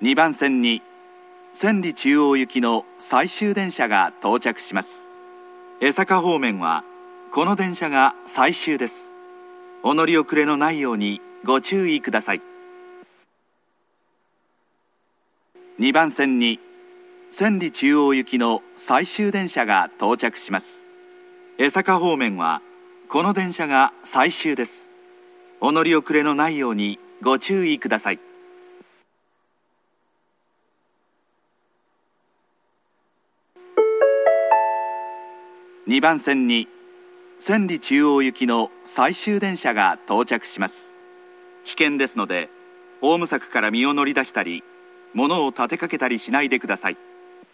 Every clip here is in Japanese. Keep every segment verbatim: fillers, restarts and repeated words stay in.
にばん線に千里中央行きの最終電車が到着します。江坂方面はこの電車が最終です。お乗り遅れのないようにご注意ください。にばん線に千里中央行きの最終電車が到着します。江坂方面はこの電車が最終です。お乗り遅れのないようにご注意ください。にばん線に千里中央行きの最終電車が到着します。危険ですので、ホーム柵から身を乗り出したり、物を立てかけたりしないでください。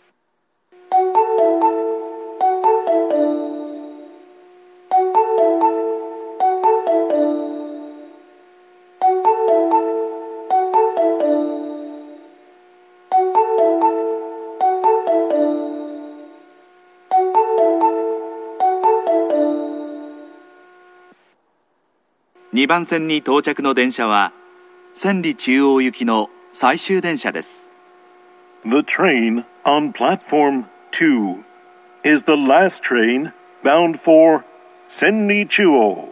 にばん線に到着の電車は千里中央行きの最終電車です。 The train on platform two is the last train bound for Senri Chuo.